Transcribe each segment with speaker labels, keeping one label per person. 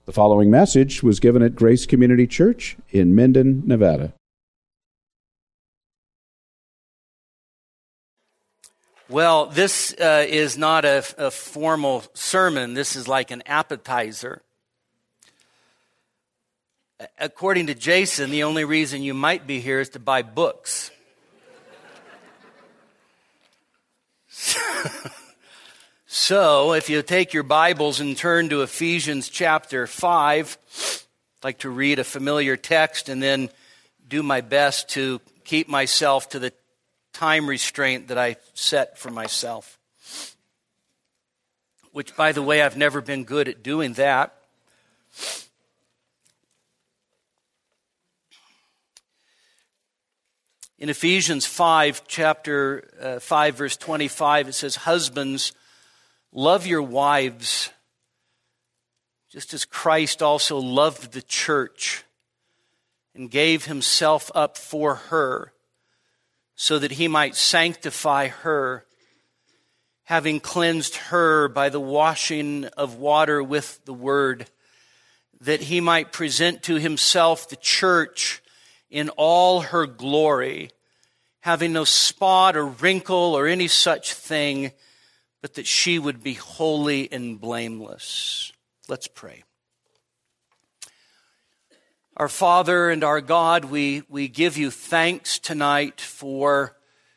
Speaker 1: The following message was given at Grace Community Church in Minden, Nevada.
Speaker 2: Well, this is not a formal sermon. This is like an appetizer. According to Jason, the only reason you might be here is to buy books. So, if you take your Bibles and turn to Ephesians chapter 5, I'd like to read a familiar text and then do my best to keep myself to the time restraint that I set for myself. Which, by the way, I've never been good at doing that. In Ephesians 5, chapter 5, verse 25, it says, "Husbands, love your wives, just as Christ also loved the church and gave himself up for her, so that he might sanctify her, having cleansed her by the washing of water with the word, that he might present to himself the church in all her glory, having no spot or wrinkle or any such thing, but that she would be holy and blameless." Let's pray. Our Father and our God, we give you thanks tonight for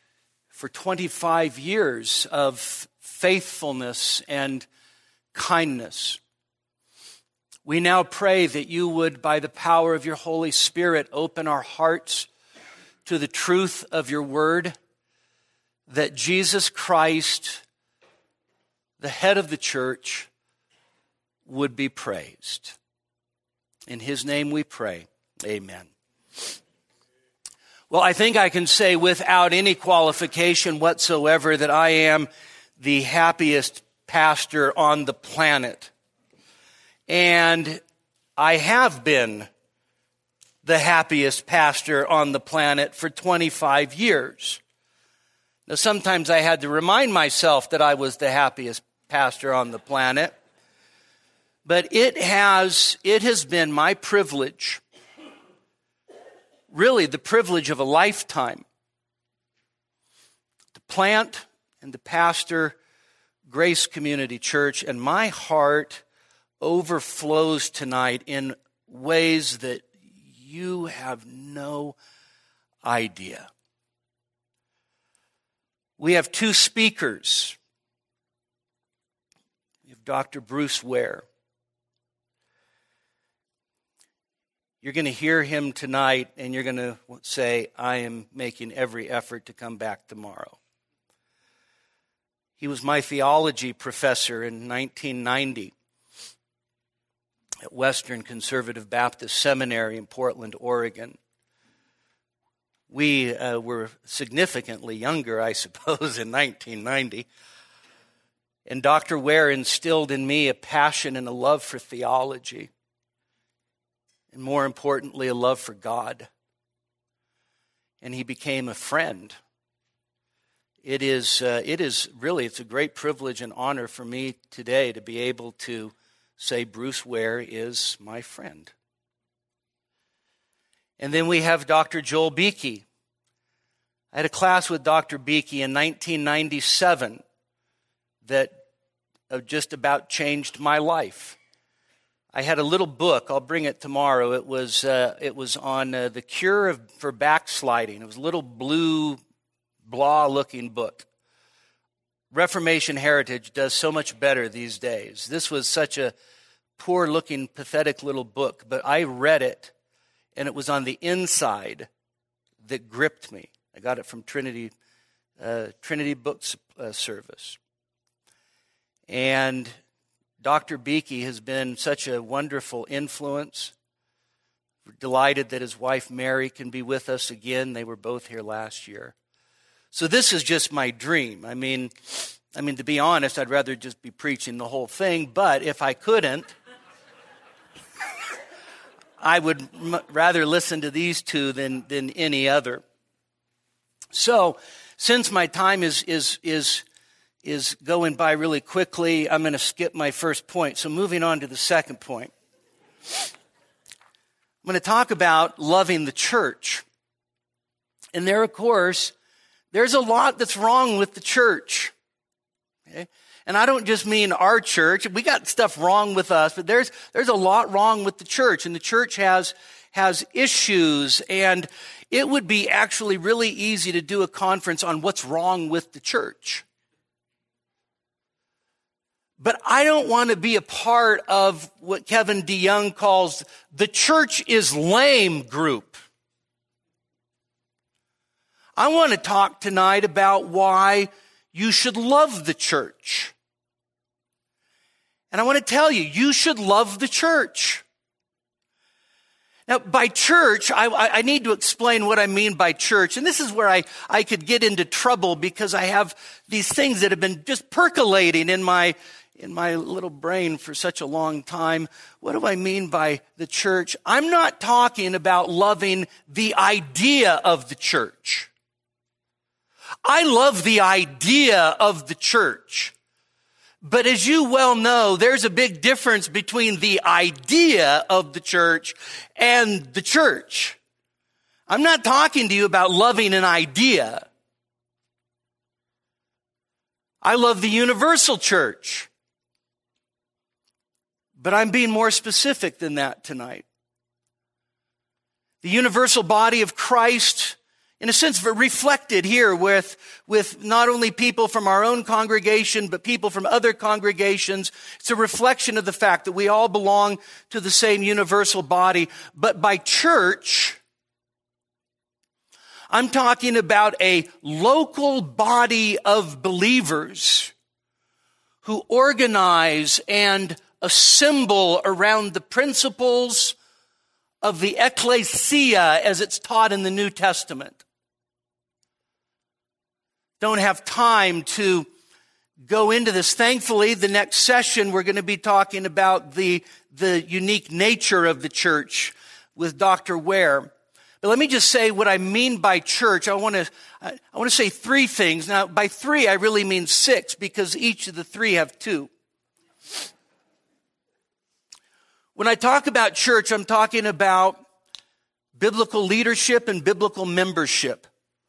Speaker 2: 25 years of faithfulness and kindness. We now pray that you would, by the power of your Holy Spirit, open our hearts to the truth of your word, that Jesus Christ, the head of the church, would be praised. In his name we pray. Amen. Well, I think I can say without any qualification whatsoever that I am the happiest pastor on the planet. And I have been the happiest pastor on the planet for 25 years. Now, sometimes I had to remind myself that I was the happiest pastor on the planet. But it has been my privilege, really the privilege of a lifetime, to plant and to pastor Grace Community Church, and my heart overflows tonight in ways that you have no idea. We have two speakers. We have Dr. Bruce Ware. You're going to hear him tonight, and you're going to say, "I am making every effort to come back tomorrow." He was my theology professor in 1990 at Western Conservative Baptist Seminary in Portland, Oregon. We were significantly younger, I suppose, in 1990. And Dr. Ware instilled in me a passion and a love for theology. And more importantly, a love for God. And he became a friend. It's a great privilege and honor for me today to be able to say Bruce Ware is my friend. And then we have Dr. Joel Beeke. I had a class with Dr. Beeke in 1997 that just about changed my life. I had a little book. I'll bring it tomorrow. It was on the cure for backsliding. It was a little blue, blah-looking book. Reformation Heritage does so much better these days. This was such a poor-looking, pathetic little book, but I read it, and it was on the inside that gripped me. I got it from Trinity Books Service. And Dr. Beeke has been such a wonderful influence. We're delighted that his wife Mary can be with us again. They were both here last year. So this is just my dream. I mean, to be honest, I'd rather just be preaching the whole thing. But if I couldn't, I would rather listen to these two than any other. So, since my time is going by really quickly, I'm going to skip my first point. So moving on to the second point. I'm going to talk about loving the church. And there, of course, there's a lot that's wrong with the church. Okay? And I don't just mean our church. We got stuff wrong with us, but there's a lot wrong with the church. And the church has issues. And it would be actually really easy to do a conference on what's wrong with the church. But I don't want to be a part of what Kevin DeYoung calls the church is lame group. I want to talk tonight about why you should love the church. And I want to tell you, you should love the church. Now, by church, I need to explain what I mean by church. And this is where I could get into trouble because I have these things that have been just percolating in my little brain for such a long time. What do I mean by the church? I'm not talking about loving the idea of the church. I love the idea of the church. But as you well know, there's a big difference between the idea of the church and the church. I'm not talking to you about loving an idea. I love the universal church. But I'm being more specific than that tonight. The universal body of Christ, in a sense, reflected here with not only people from our own congregation, but people from other congregations. It's a reflection of the fact that we all belong to the same universal body. But by church, I'm talking about a local body of believers who organize and assemble around the principles of the ecclesia as it's taught in the New Testament. Don't have time to go into this. Thankfully, the next session we're going to be talking about the unique nature of the church with Dr. Ware. But let me just say what I mean by church. I want to say three things. Now, by three, I really mean six because each of the three have two. When I talk about church, I'm talking about biblical leadership and biblical membership.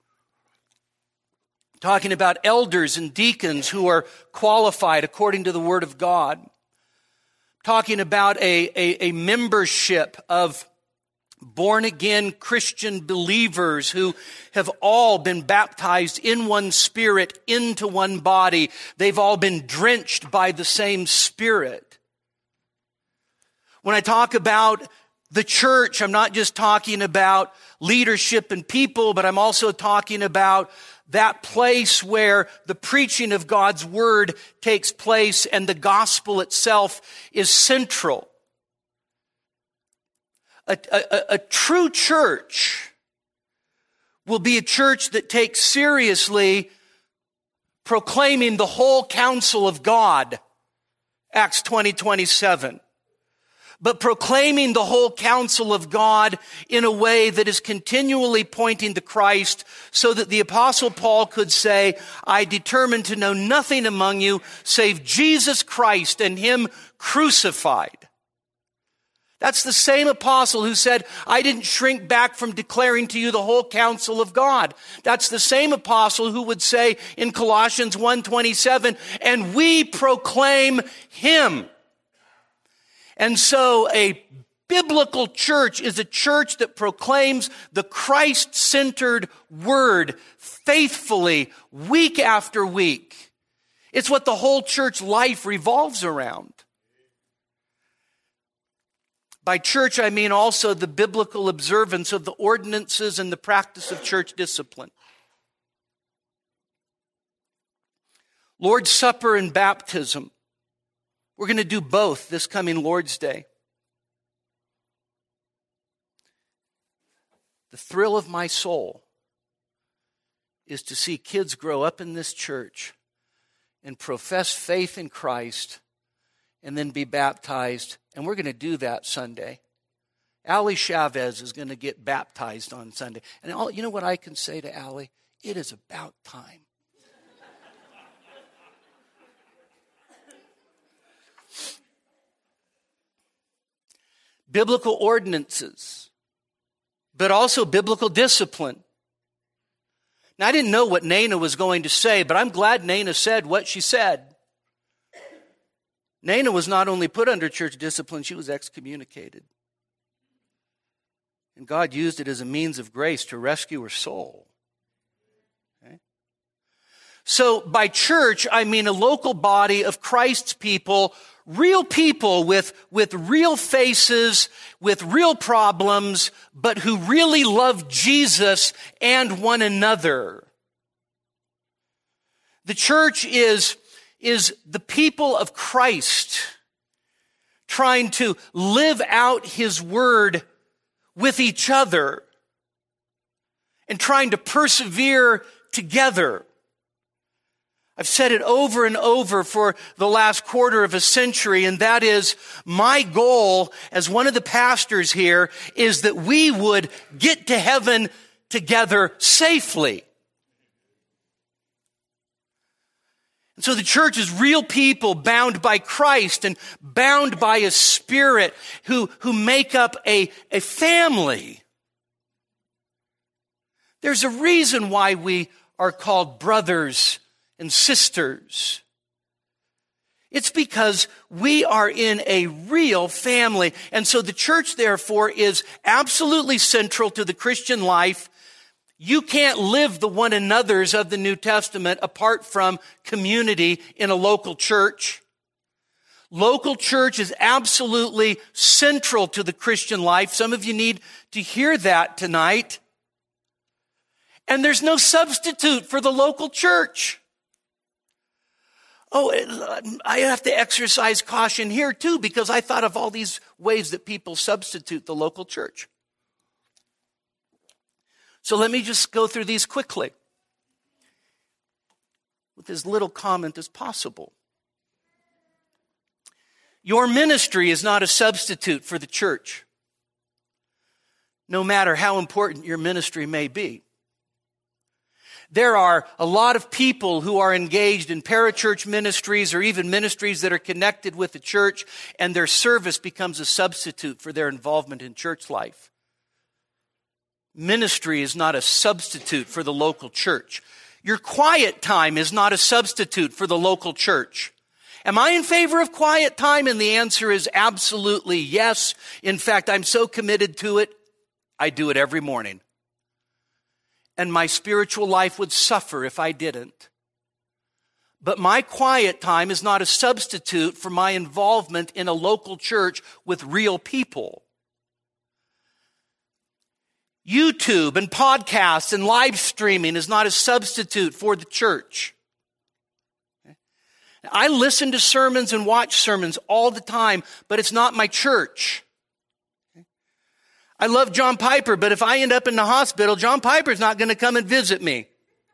Speaker 2: I'm talking about elders and deacons who are qualified according to the Word of God. I'm talking about a membership of born-again Christian believers who have all been baptized in one Spirit into one body. They've all been drenched by the same Spirit. When I talk about the church, I'm not just talking about leadership and people, but I'm also talking about that place where the preaching of God's word takes place and the gospel itself is central. A true church will be a church that takes seriously proclaiming the whole counsel of God, Acts 20:27. But proclaiming the whole counsel of God in a way that is continually pointing to Christ so that the Apostle Paul could say, I determined to know nothing among you save Jesus Christ and Him crucified. That's the same apostle who said, I didn't shrink back from declaring to you the whole counsel of God. That's the same apostle who would say in Colossians 1:27, and we proclaim Him. And so a biblical church is a church that proclaims the Christ-centered word faithfully, week after week. It's what the whole church life revolves around. By church, I mean also the biblical observance of the ordinances and the practice of church discipline. Lord's Supper and baptism. We're going to do both this coming Lord's Day. The thrill of my soul is to see kids grow up in this church and profess faith in Christ and then be baptized. And we're going to do that Sunday. Allie Chavez is going to get baptized on Sunday. And you know what I can say to Allie? It is about time. biblical ordinances, but also biblical discipline. Now, I didn't know what Nana was going to say, but I'm glad Nana said what she said. Nana was not only put under church discipline, she was excommunicated. And God used it as a means of grace to rescue her soul. Okay? So by church, I mean a local body of Christ's people with real faces, with real problems, but who really love Jesus and one another. The church is the people of Christ trying to live out His word with each other and trying to persevere together. I've said it over and over for the last quarter of a century, and that is my goal as one of the pastors here is that we would get to heaven together safely. And so the church is real people bound by Christ and bound by His Spirit who make up a family. There's a reason why we are called brothers and sisters. It's because we are in a real family. And so the church, therefore, is absolutely central to the Christian life. You can't live the one another's of the New Testament apart from community in a local church. Local church is absolutely central to the Christian life. Some of you need to hear that tonight. And there's no substitute for the local church. Oh, I have to exercise caution here too, because I thought of all these ways that people substitute the local church. So let me just go through these quickly with as little comment as possible. Your ministry is not a substitute for the church, no matter how important your ministry may be. There are a lot of people who are engaged in parachurch ministries or even ministries that are connected with the church, and their service becomes a substitute for their involvement in church life. Ministry is not a substitute for the local church. Your quiet time is not a substitute for the local church. Am I in favor of quiet time? And the answer is absolutely yes. In fact, I'm so committed to it, I do it every morning. And my spiritual life would suffer if I didn't. But my quiet time is not a substitute for my involvement in a local church with real people. YouTube and podcasts and live streaming is not a substitute for the church. I listen to sermons and watch sermons all the time, but it's not my church. I love John Piper, but if I end up in the hospital, John Piper's not going to come and visit me.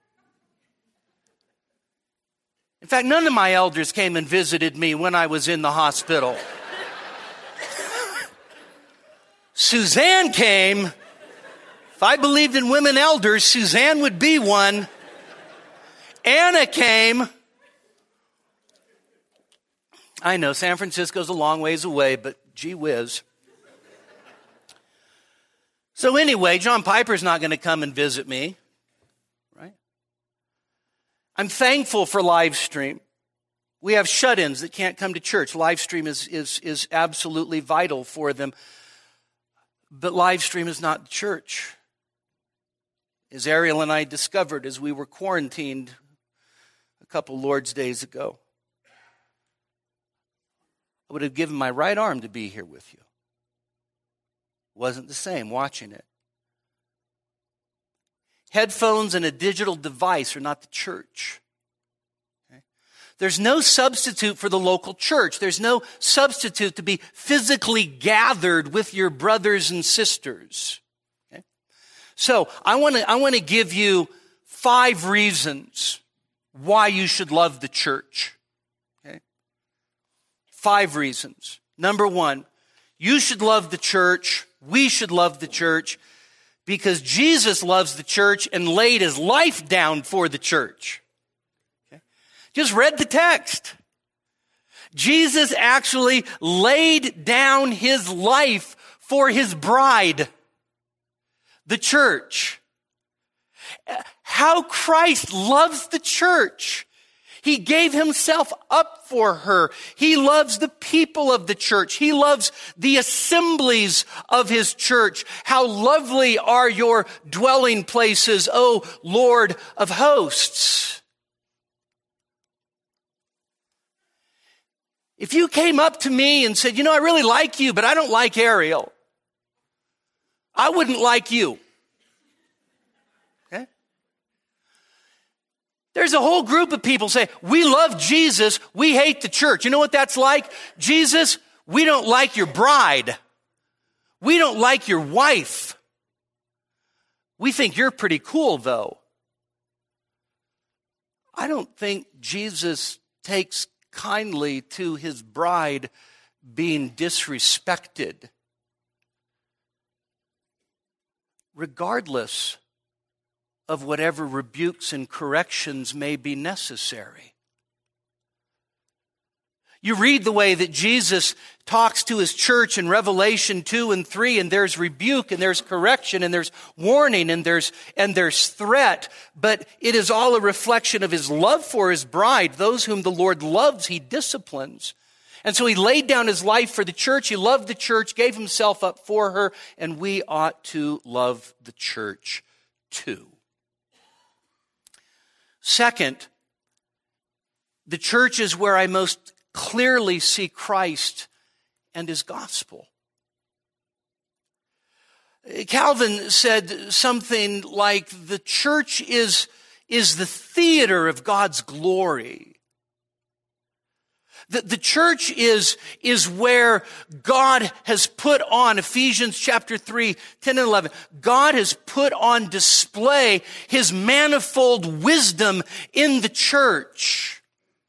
Speaker 2: In fact, none of my elders came and visited me when I was in the hospital. Suzanne came. If I believed in women elders, Suzanne would be one. Anna came. I know San Francisco's a long ways away, but gee whiz. So anyway, John Piper's not going to come and visit me, right? I'm thankful for live stream. We have shut-ins that can't come to church. Live stream is absolutely vital for them. But live stream is not the church. As Ariel and I discovered as we were quarantined a couple Lord's days ago, I would have given my right arm to be here with you. Wasn't the same watching it. Headphones and a digital device are not the church. Okay? There's no substitute for the local church. There's no substitute to be physically gathered with your brothers and sisters. Okay? So I want to give you 5 reasons why you should love the church. Okay? 5 reasons. Number 1, you should love the church. We should love the church because Jesus loves the church and laid His life down for the church. Okay? Just read the text. Jesus actually laid down His life for his bride, the church. How Christ loves the church. He gave himself up for her. He loves the people of the church. He loves the assemblies of his church. How lovely are your dwelling places, O Lord of hosts. If you came up to me and said, I really like you, but I don't like Ariel, I wouldn't like you. Okay? There's a whole group of people say, we love Jesus, we hate the church. You know what that's like? Jesus, we don't like your bride. We don't like your wife. We think you're pretty cool, though. I don't think Jesus takes kindly to his bride being disrespected, regardless of whatever rebukes and corrections may be necessary. You read the way that Jesus talks to his church in Revelation 2 and 3, and there's rebuke, and there's correction, and there's warning, and there's threat, but it is all a reflection of his love for his bride. Those whom the Lord loves, he disciplines. And so he laid down his life for the church. He loved the church, gave himself up for her, and we ought to love the church too. Second, the church is where I most clearly see Christ and his gospel. Calvin said something like, the church is the theater of God's glory. The church is where God has put on, Ephesians chapter 3, 10 and 11, God has put on display his manifold wisdom in the church.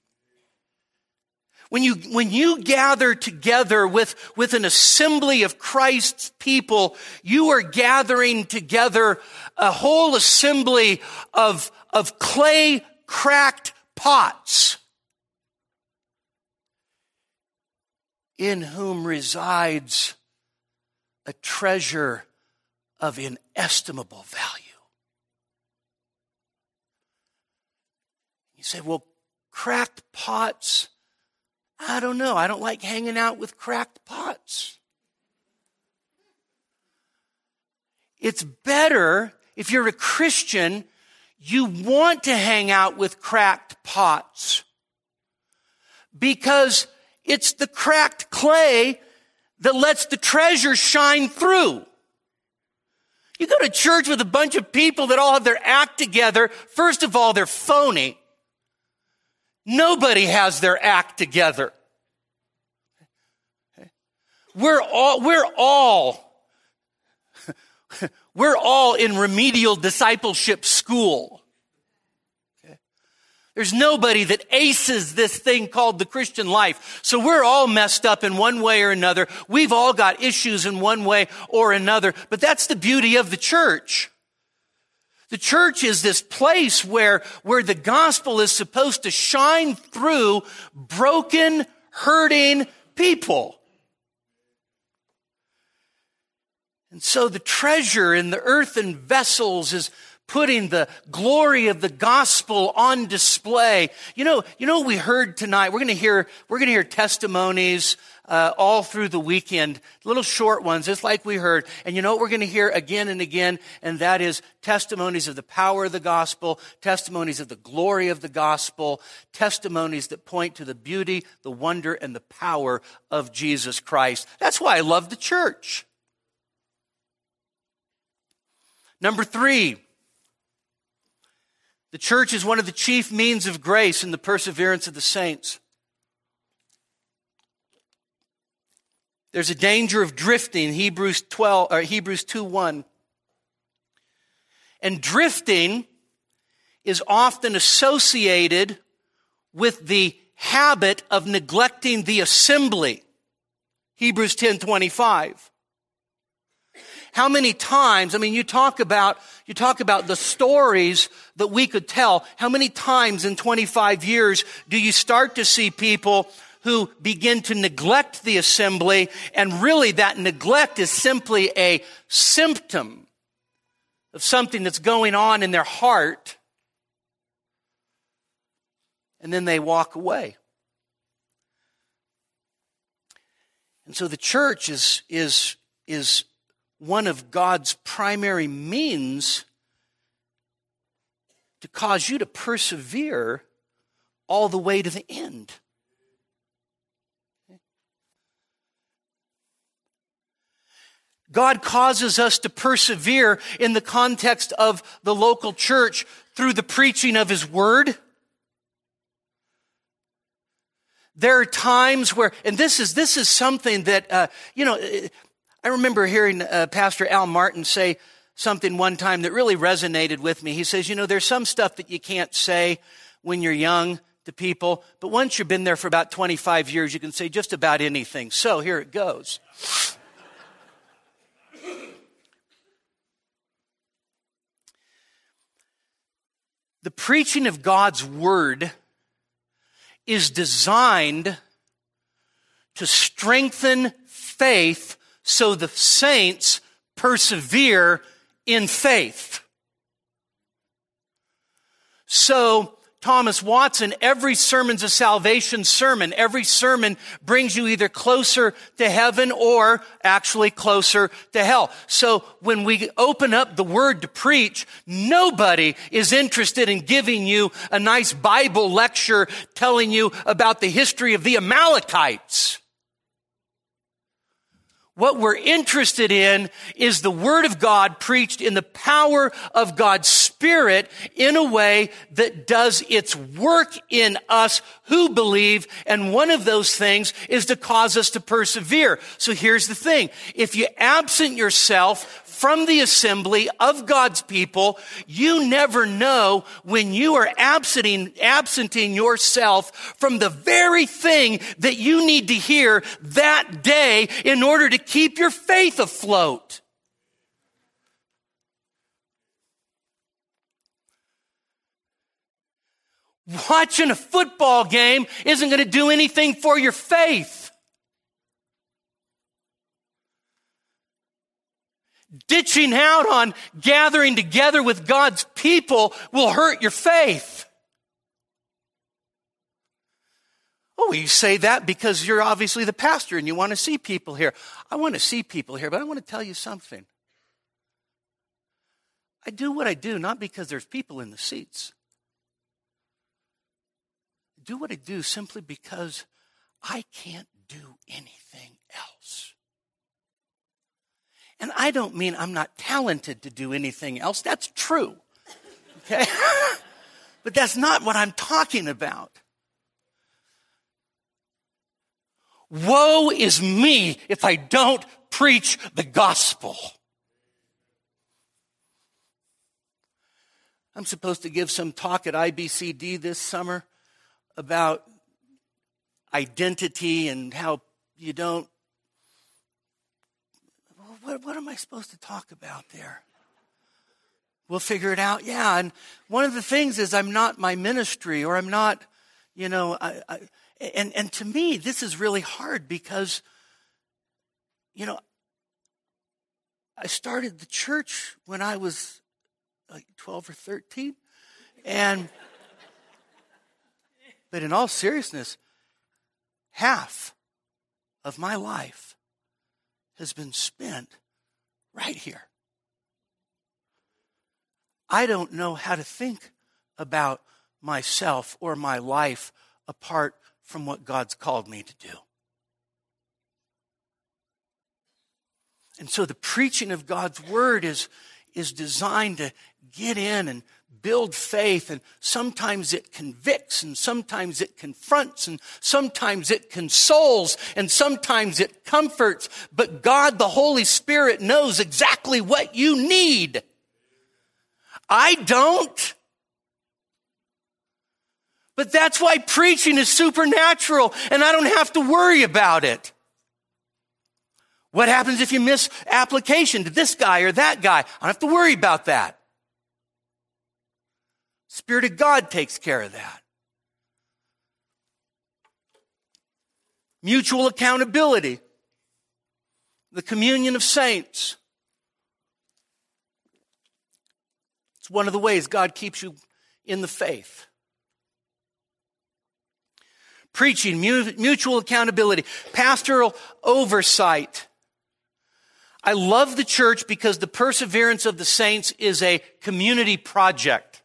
Speaker 2: When you gather together with an assembly of Christ's people, you are gathering together a whole assembly of clay cracked pots, in whom resides a treasure of inestimable value. You say, well, cracked pots, I don't know. I don't like hanging out with cracked pots. It's better, if you're a Christian, you want to hang out with cracked pots, because it's the cracked clay that lets the treasure shine through. You go to church with a bunch of people that all have their act together. First of all, they're phony. Nobody has their act together. We're all in remedial discipleship school. There's nobody that aces this thing called the Christian life. So we're all messed up in one way or another. We've all got issues in one way or another. But that's the beauty of the church. The church is this place where the gospel is supposed to shine through broken, hurting people. And so the treasure in the earthen vessels is putting the glory of the gospel on display. You know what we heard tonight? We're going to hear testimonies all through the weekend, little short ones, just like we heard. And you know what we're going to hear again and again, and that is testimonies of the power of the gospel, testimonies of the glory of the gospel, testimonies that point to the beauty, the wonder, and the power of Jesus Christ. That's why I love the church. Number 3. The church is one of the chief means of grace in the perseverance of the saints. There's a danger of drifting, Hebrews 2:1. And drifting is often associated with the habit of neglecting the assembly, Hebrews 10:25. How many times, you talk about the stories that we could tell. How many times in 25 years do you start to see people who begin to neglect the assembly, and really that neglect is simply a symptom of something that's going on in their heart, and then they walk away. And so the church is one of God's primary means to cause you to persevere all the way to the end. God causes us to persevere in the context of the local church through the preaching of His Word. There are times where, and this is something that, I remember hearing Pastor Al Martin say something one time that really resonated with me. He says, there's some stuff that you can't say when you're young to people, but once you've been there for about 25 years, you can say just about anything. So here it goes. The preaching of God's Word is designed to strengthen faith so the saints persevere in faith. So, Thomas Watson, every sermon's a salvation sermon. Every sermon brings you either closer to heaven or actually closer to hell. So when we open up the Word to preach, nobody is interested in giving you a nice Bible lecture telling you about the history of the Amalekites. What we're interested in is the Word of God preached in the power of God's Spirit in a way that does its work in us who believe, and one of those things is to cause us to persevere. So here's the thing. If you absent yourself from the assembly of God's people, you never know when you are absenting yourself from the very thing that you need to hear that day in order to keep your faith afloat. Watching a football game isn't going to do anything for your faith. Ditching out on gathering together with God's people will hurt your faith. Oh, you say that because you're obviously the pastor and you want to see people here. I want to see people here, but I want to tell you something. I do what I do not because there's people in the seats. I do what I do simply because I can't do anything else. And I don't mean I'm not talented to do anything else. That's true. Okay? But that's not what I'm talking about. Woe is me if I don't preach the gospel. I'm supposed to give some talk at IBCD this summer about identity and how you don't. What am I supposed to talk about there? We'll figure it out. Yeah, and one of the things is I'm not my ministry, or I'm not, and to me, this is really hard because, I started the church when I was like 12 or 13. But in all seriousness, half of my life has been spent right here. I don't know how to think about myself or my life apart from what God's called me to do. And so the preaching of God's Word is designed to get in and build faith, and sometimes it convicts, and sometimes it confronts, and sometimes it consoles, and sometimes it comforts. But God, the Holy Spirit, knows exactly what you need. I don't. But that's why preaching is supernatural, and I don't have to worry about it. What happens if you miss application to this guy or that guy? I don't have to worry about that. Spirit of God takes care of that. Mutual accountability. The communion of saints. It's one of the ways God keeps you in the faith. Preaching, mutual accountability, pastoral oversight. I love the church because the perseverance of the saints is a community project.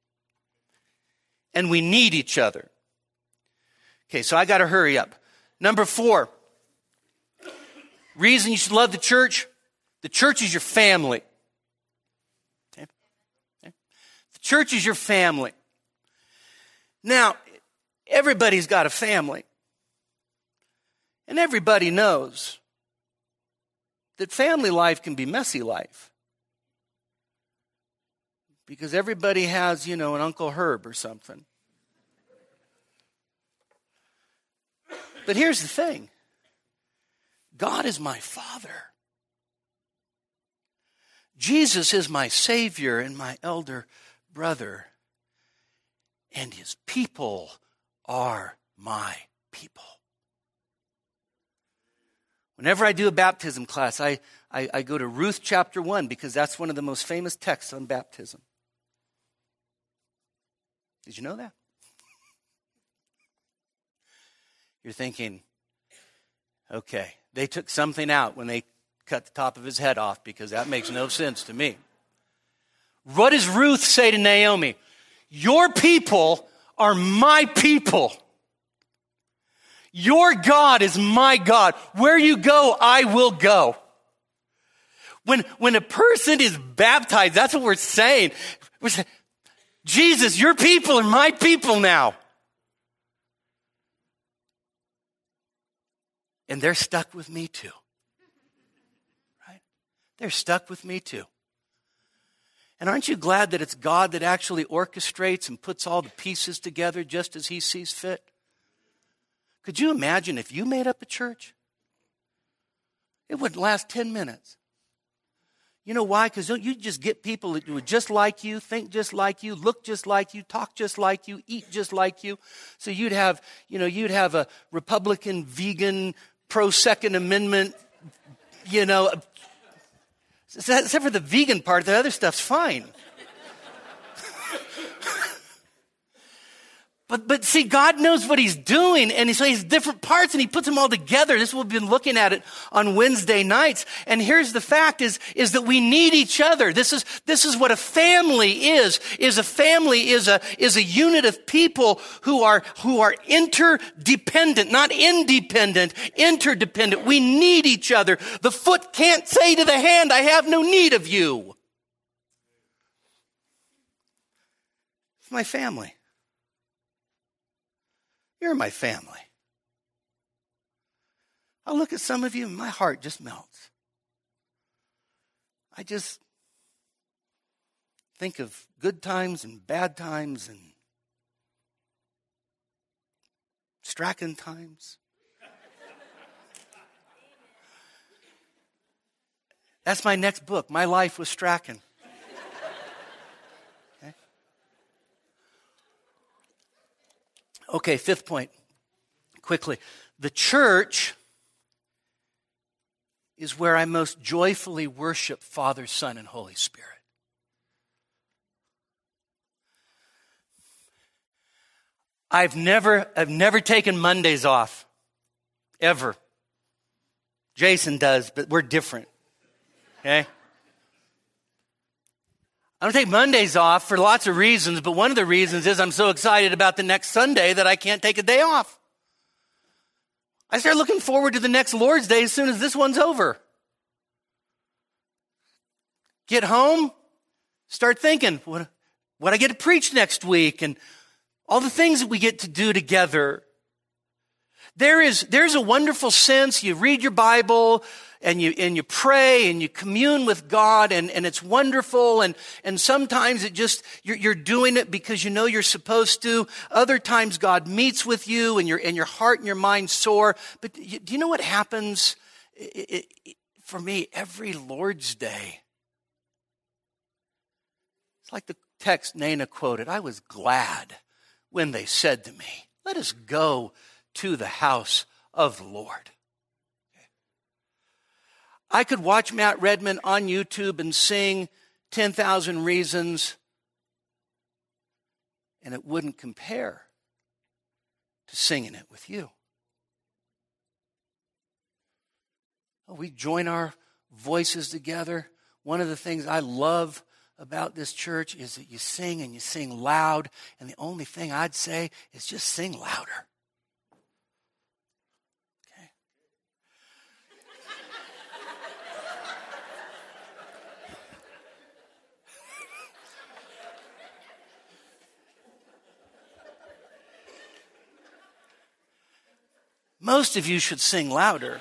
Speaker 2: And we need each other. Okay, so I got to hurry up. Number 4, reason you should love the church is your family. Okay? The church is your family. Now, everybody's got a family. And everybody knows that family life can be messy life. Because everybody has, an Uncle Herb or something. But here's the thing. God is my Father. Jesus is my Savior and my elder brother. And His people are my people. Whenever I do a baptism class, I go to Ruth chapter 1 because that's one of the most famous texts on baptism. Did you know that? You're thinking, okay, they took something out when they cut the top of his head off because that makes no sense to me. What does Ruth say to Naomi? Your people are my people. Your God is my God. Where you go, I will go. When a person is baptized, that's what we're saying. We're saying, Jesus, your people are my people now. And they're stuck with me too. Right? They're stuck with me too. And aren't you glad that it's God that actually orchestrates and puts all the pieces together just as He sees fit? Could you imagine if you made up a church? It wouldn't last 10 minutes. You know why? Because you just get people that do just like you, think just like you, look just like you, talk just like you, eat just like you. So you'd have a Republican, vegan, pro-Second Amendment, except for the vegan part, the other stuff's fine. But see, God knows what He's doing, and so He's different parts, and He puts them all together. This is what we've been looking at it on Wednesday nights. And here's the fact is that we need each other. This is what a family is. A family is a unit of people who are interdependent, not independent, interdependent. We need each other. The foot can't say to the hand, I have no need of you. It's my family. You're my family. I look at some of you and my heart just melts. I just think of good times and bad times and Strachan times. That's my next book, My Life with Strachan. Okay, 5th point, quickly. The church is where I most joyfully worship Father, Son, and Holy Spirit. I've never taken Mondays off, ever. Jason does, but we're different, okay? I don't take Mondays off for lots of reasons, but one of the reasons is I'm so excited about the next Sunday that I can't take a day off. I start looking forward to the next Lord's Day as soon as this one's over. Get home, start thinking, what I get to preach next week and all the things that we get to do together. There's a wonderful sense. You read your Bible and you pray and you commune with God and it's wonderful. And sometimes it just, you're doing it because you know you're supposed to. Other times God meets with you and your heart and your mind soar. But do you know what happens for me every Lord's Day? It's like the text Nana quoted. I was glad when they said to me, let us go to the house of the Lord. I could watch Matt Redman on YouTube and sing 10,000 Reasons, and it wouldn't compare to singing it with you. We join our voices together. One of the things I love about this church is that you sing and you sing loud, and the only thing I'd say is just sing louder. Okay? Most of you should sing louder.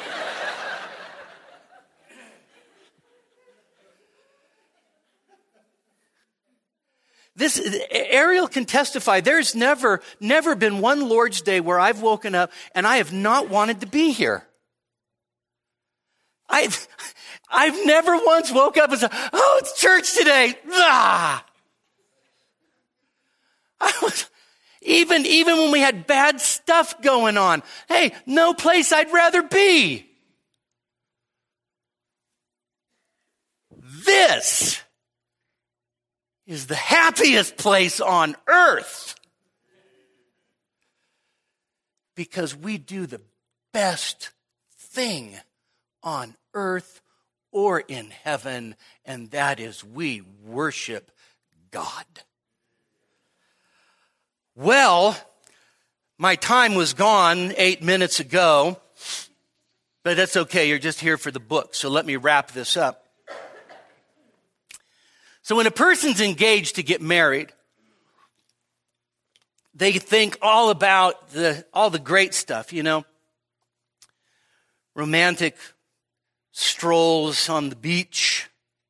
Speaker 2: Ariel can testify, there's never been one Lord's Day where I've woken up and I have not wanted to be here. I've never once woke up and said, oh, it's church today. Ah! Even when we had bad stuff going on, hey, no place I'd rather be. This is the happiest place on earth because we do the best thing on earth or in heaven, and that is we worship God. Well, my time was gone 8 minutes ago, but that's okay. You're just here for the book, so let me wrap this up. So when a person's engaged to get married, they think all about all the great stuff, you know. Romantic strolls on the beach.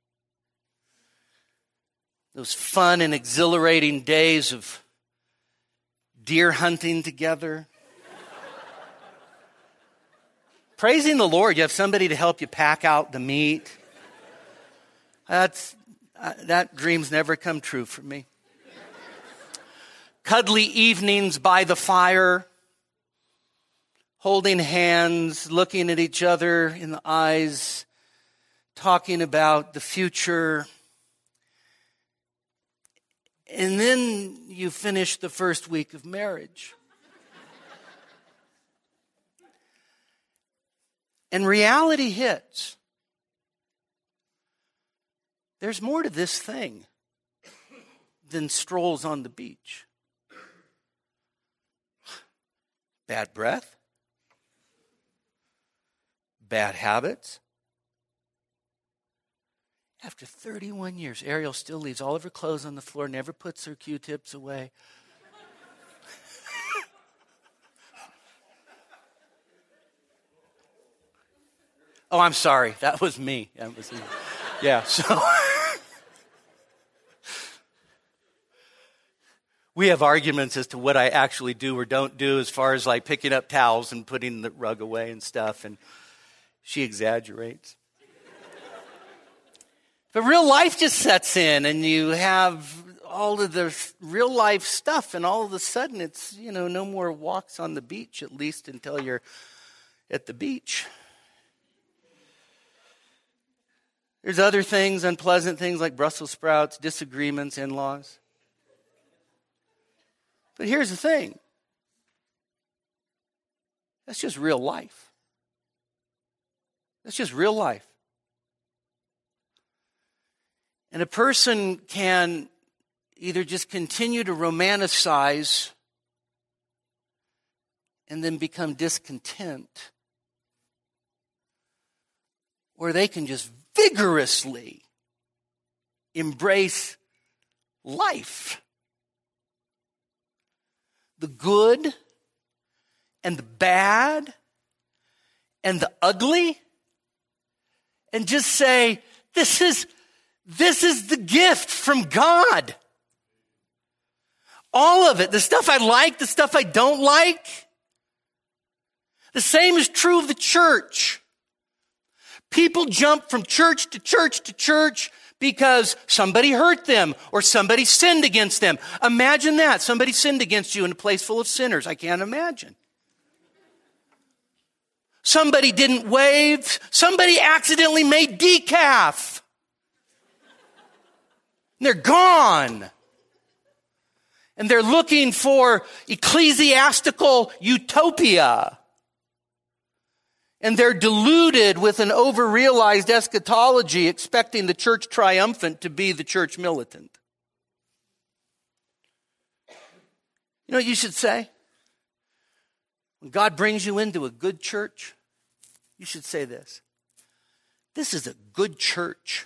Speaker 2: Those fun and exhilarating days of deer hunting together. Praising the Lord, you have somebody to help you pack out the meat. That dream's never come true for me. Cuddly evenings by the fire, holding hands, looking at each other in the eyes, talking about the future. And then you finish the first week of marriage. And reality hits. There's more to this thing than strolls on the beach. Bad breath, bad habits. After 31 years, Ariel still leaves all of her clothes on the floor, never puts her Q-tips away. Oh, I'm sorry. That was me. Yeah, so we have arguments as to what I actually do or don't do as far as like picking up towels and putting the rug away and stuff, and she exaggerates. But real life just sets in, and you have all of the real life stuff, and all of a sudden it's, no more walks on the beach, at least until you're at the beach. There's other things, unpleasant things like Brussels sprouts, disagreements, in-laws. But here's the thing. That's just real life. That's just real life. And a person can either just continue to romanticize and then become discontent, or they can just vigorously embrace life. The good and the bad and the ugly, and just say, this is the gift from God. All of it, the stuff I like, the stuff I don't like. The same is true of the church. People jump from church to church to church because somebody hurt them or somebody sinned against them. Imagine that. Somebody sinned against you in a place full of sinners. I can't imagine. Somebody didn't wave. Somebody accidentally made decaf. And they're gone. And they're looking for ecclesiastical utopia. And they're deluded with an overrealized eschatology, expecting the church triumphant to be the church militant. You know what you should say? When God brings you into a good church, you should say this. This is a good church.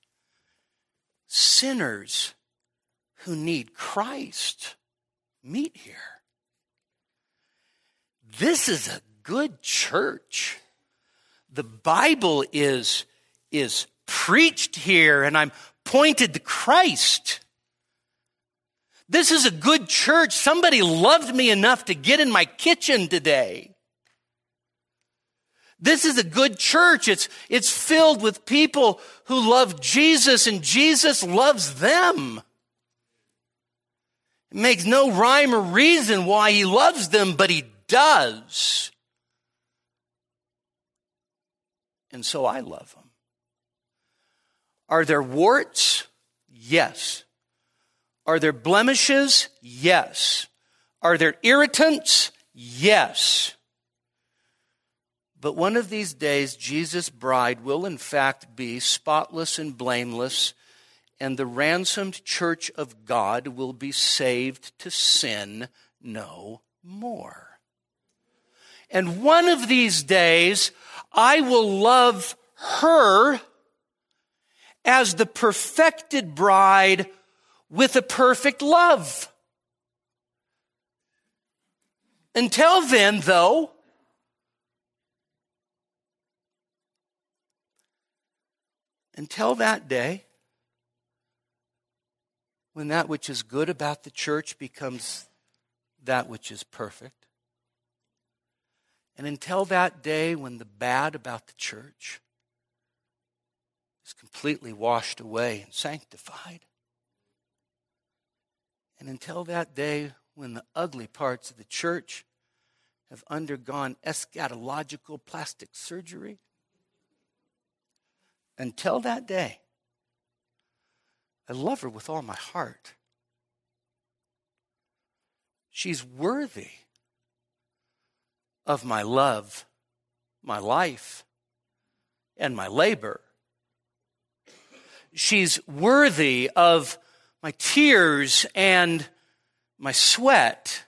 Speaker 2: Sinners who need Christ meet here. This is a good church. The Bible is preached here, and I'm pointed to Christ. This is a good church. Somebody loved me enough to get in my kitchen today. This is a good church. It's filled with people who love Jesus, and Jesus loves them. It makes no rhyme or reason why he loves them, but he does. And so I love them. Are there warts? Yes. Are there blemishes? Yes. Are there irritants? Yes. But one of these days, Jesus' bride will in fact be spotless and blameless, and the ransomed church of God will be saved to sin no more. And one of these days, I will love her as the perfected bride with a perfect love. Until then, though, until that day, when that which is good about the church becomes that which is perfect, and until that day when the bad about the church is completely washed away and sanctified, and until that day when the ugly parts of the church have undergone eschatological plastic surgery, until that day, I love her with all my heart. She's worthy of my love, my life, and my labor. She's worthy of my tears and my sweat.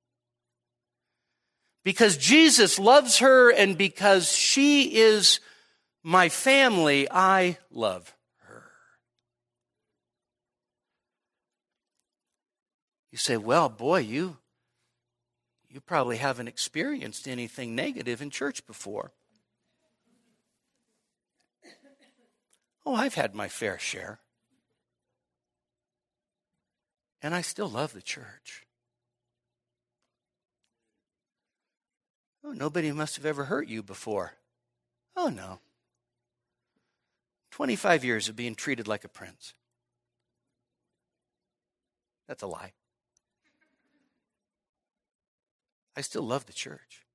Speaker 2: Because Jesus loves her and because she is my family, I love her. You say, well, boy, you probably haven't experienced anything negative in church before. Oh, I've had my fair share. And I still love the church. Oh, nobody must have ever hurt you before. Oh, no. 25 years of being treated like a prince. That's a lie. I still love the church.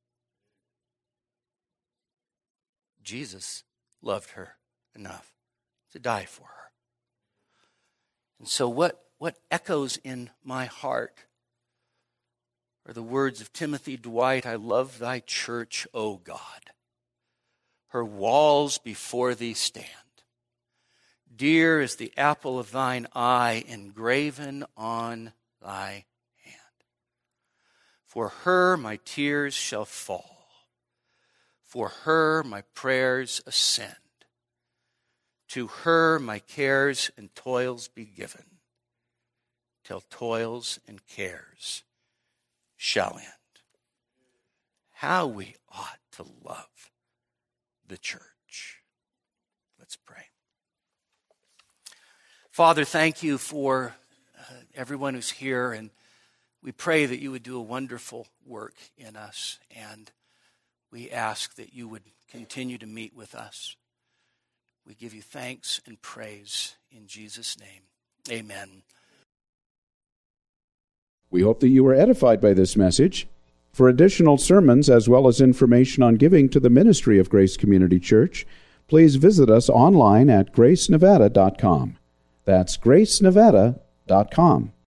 Speaker 2: Jesus loved her enough to die for her. And so what echoes in my heart are the words of Timothy Dwight, I love thy church, O God. Her walls before thee stand. Dear is the apple of thine eye, engraven on thy hand. For her my tears shall fall. For her my prayers ascend. To her my cares and toils be given, till toils and cares shall end. How we ought to love the church. Let's pray. Father, thank you for everyone who's here, and we pray that you would do a wonderful work in us, and we ask that you would continue to meet with us. We give you thanks and praise in Jesus' name. Amen.
Speaker 1: We hope that you were edified by this message. For additional sermons as well as information on giving to the ministry of Grace Community Church, please visit us online at gracenevada.com. That's gracenevada.com.